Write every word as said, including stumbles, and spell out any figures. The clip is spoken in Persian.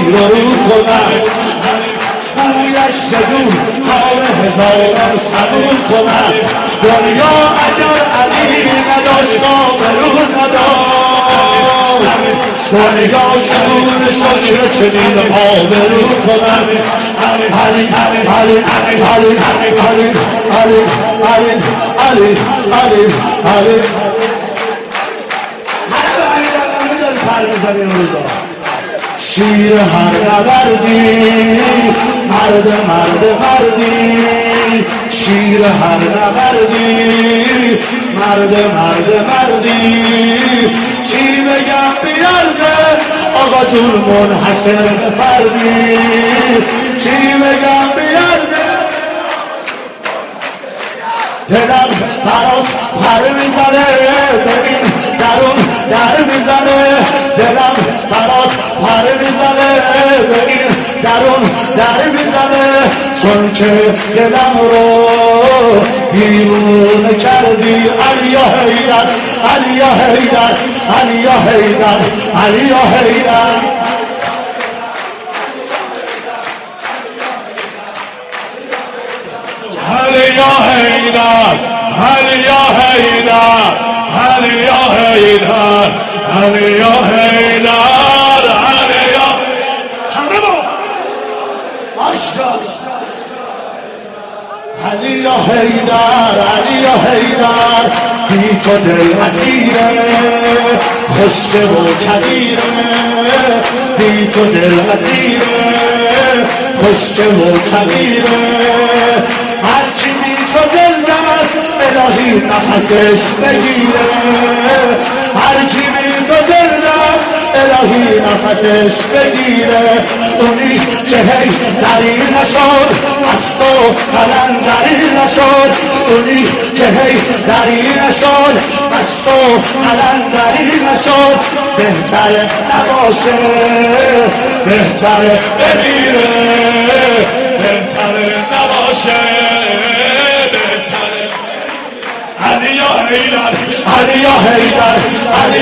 رو رو کنم بویش سدون حال هزاران سبون کنم دنیا اگر علی نداشت آبرو نداشت دنیا چنون شکر چنین آبرو کنم علی علی علی علی علی علی علی علی علی علی علی شیر هر نبردی مرد مرد مردی شیر هر نبردی مرد مرد مردی چی بگم بیارزه آقا جون منحصر به فردی چی بگم بیارزه دلم برات پر میزنه ببین درون در میزنه دلم برات پر میزنه ببین درون در میزنه چون که دلم رو بیرون کردی علی حیدر علی حیدر علی حیدر علی حیدر علی حیدر علی حیدر علی حیدر علی حیدر علی همه با ماشاءالله علی حیدر علی حیدر بی تو دل اسیره خشک و کبیره بی تو دل اسیره خشک و کبیره هرچی بی تو زنده است الهی نفسش بگیره هرچی بی تو زنده است الهی نفسش بگیره اونی که هی دری نشد از تو قلندری نشد اونی که هی دری نشد از تو قلندری نشد بهتره نباشه بهتره بمیره بهتره نباشه بهتره علی حیدر علی حیدر علی